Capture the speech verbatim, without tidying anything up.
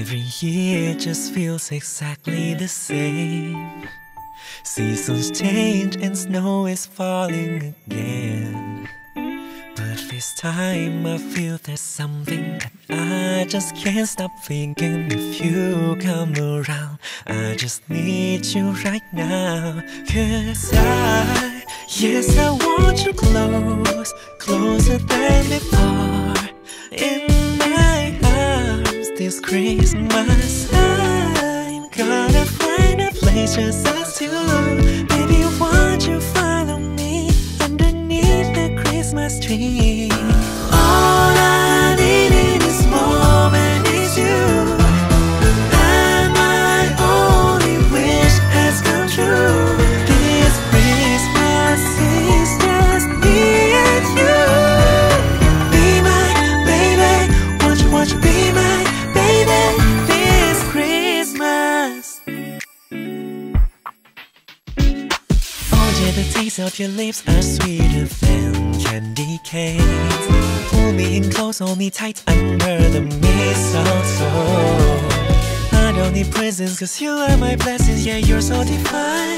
Every year just feels exactly the same. Seasons change and snow is falling again. But this time I feel there's something that I just can't stop thinking. If you come around, I just need you right now. Cause I, yes I want you close, closer than before. In my arms this Christmas, I'm gonna find a place just us two. Baby, won't you follow me underneath the Christmas tree? All I need in this moment is you, and my only wish has come true. This Christmas is just me and you. Be my baby, won't you, won't you be my baby this Christmas? Oh yeah, the taste of your lips are sweeter than candy canes. Pull me in close, hold me tight under the mistletoe. I don't need presents cause you are my blessings. Yeah, you're so divine.